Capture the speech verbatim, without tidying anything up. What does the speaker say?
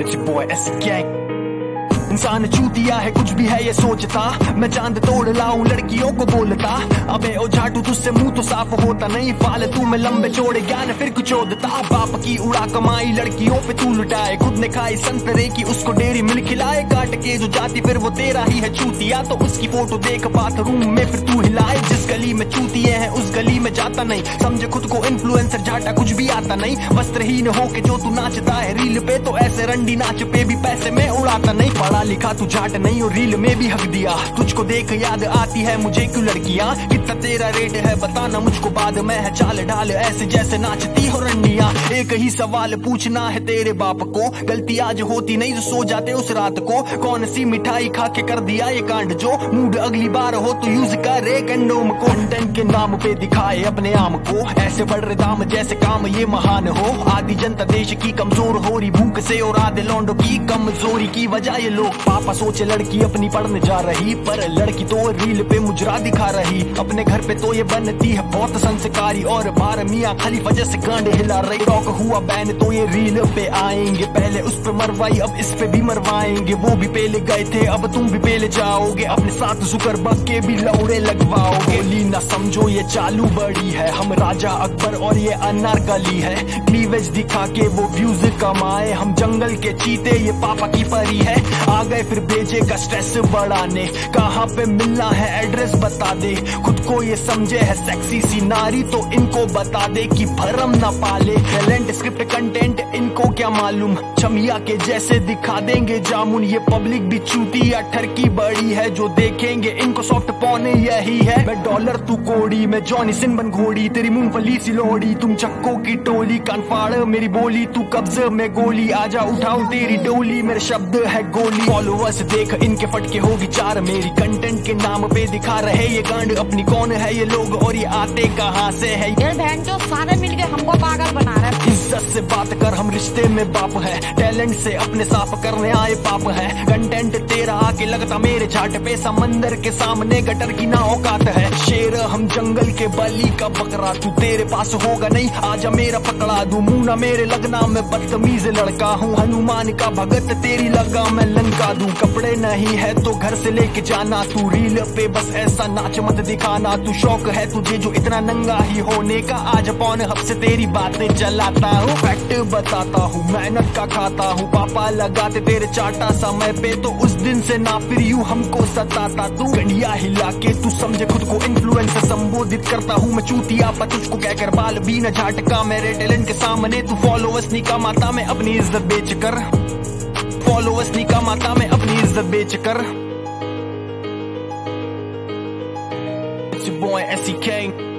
It's your boy S Gang। इंसान चूतिया है कुछ भी है ये सोचता, मैं चांद तोड़ लाऊं लड़कियों को बोलता। अबे ओ झाटू तुझसे मुंह तो साफ होता नहीं, फालतू में लंबे चौड़े ज्ञान फिर कुछ चोदता। बाप की उड़ा कमाई लड़कियों पे तू लुटाए, खुद ने खाई संतरे की उसको डेरी मिल्क खिलाए। काट के जो जाती फिर वो तेरा ही है चूतिया, तो उसकी फोटो देख बाथरूम में फिर तू हिलाए। जिस गली में चूतिए हैं उस गली में जाता नहीं, समझे खुद को इन्फ्लुएंसर झाटा कुछ भी आता नहीं। वस्त्रहीन होके जो तू नाचता है रील पे, तो ऐसे रंडी नाच पे भी पैसे में उड़ाता नहीं। पढ़ा लिखा तू झाट नहीं और रील में भी हक दिया, तुझको देख याद आती है मुझे क्यों लड़कियां। कितना तेरा रेट है बताना मुझको बाद में, है चाल ढाल ऐसे जैसे नाचती हो रंडियां। एक ही सवाल पूछना है तेरे बाप को, गलती आज होती नहीं तो सो जाते उस रात को। कौन सी मिठाई खा के कर दिया ये कांड जो, मूड अगली बार हो तो यूज करे कंडोम को। कंटेंट के नाम पे दिखाए अपने आम को, ऐसे बढ़ रहे दाम जैसे काम ये महान हो। आधी जनता देश की कमजोर हो रही भूख से, और आधे लौंडों की कमजोरी की वजह ये लोग। पापा सोचे लड़की अपनी पढ़ने जा रही, पर लड़की तो रील पे मुजरा दिखा रही। अपने घर पे तो ये बनती है बहुत संस्कारी, और बार मियाँ खाली वजह से गांड हिला रही। टॉक हुआ बैन तो ये रील पे आएंगे, पहले उस पे मरवाई अब इस पे भी मरवाएंगे। वो भी पेले गए थे अब तुम भी पेले जाओगे, अपने साथ जुकरबर्ग के भी लौड़े लगवाओगे। ली ना समझो ये चालू बड़ी है, हम राजा अकबर और ये अनारकली है। क्लीवेज दिखा के वो व्यूज कमाए, हम जंगल के चीते ये पापा की परी है। आ गए फिर भेजे का स्ट्रेस बढ़ाने, कहाँ पे मिलना है एड्रेस बता दे। खुद को ये समझे है सेक्सी सी नारी, तो इनको बता दे कि भरम ना पाले। टैलेंट स्क्रिप्ट कंटेंट इनको क्या मालूम, चमिया के जैसे दिखा देंगे जामुन। ये पब्लिक भी चूती या ठरकी बड़ी है, जो देखेंगे इनको सॉफ्ट पौने यही है। मैं डॉलर तू कोड़ी, मैं जॉनी सिनबन घोड़ी, तेरी मूंगफली सी लोड़ी। तुम चक्कों की टोली कानफाड़ मेरी बोली, तू कब्ज में गोली। आजा उठाऊं तेरी डोली, मेरे शब्द है गोली। फॉलोवर्स देख इनके फटके होगी चार, मेरी कंटेंट के नाम पे दिखा रहे ये गांड। अपनी कौन है ये लोग और ये आते कहाँ से है? ये बहन जो सारे मिलके हमको पागल बना रहे हैं। इज्जत से बात कर, हम रिश्ते में बाप है। टैलेंट से अपने साफ करने आए पाप है। कंटेंट तेरा आके लगता मेरे झाट पे, समंदर के सामने गटर की ना औकात है। शेर हम जंगल के बली का बकरा, तू तेरे पास होगा नहीं आजा मेरा पकड़ा दूं। मुंह ना मेरे लगना मैं बदतमीज लड़का हूँ, हनुमान का भगत तेरी लगा मैं लंका दूं। कपड़े नहीं है तो घर से लेके जाना, तू रील पे बस ऐसा नाच मत दिखाना। तू शौक है तुझे जो इतना नंगा ही होने का, आज पौन हब से तेरी बातें चलाता हूँ। फैक्ट बताता हूँ मेहनत का खाता हूँ, पापा लगाते तेरे चाटा समय पे, तो उस दिन से ना फिर यूं हमको सताता। तू गंडिया हिला के तू समझे खुद को इन्फ्लुएंसर संबोधित करता हूँ मैं चूतिया, पर तुझको कहकर बाल भी न झाटका। मेरे टैलेंट के सामने तू फॉलोवर्स नहीं कमाता, मैं अपनी इज्जत बेच कर। फॉलोवर्स नहीं कमाता मैं अपनी इज्जत बेच कर। It's your boy S C K।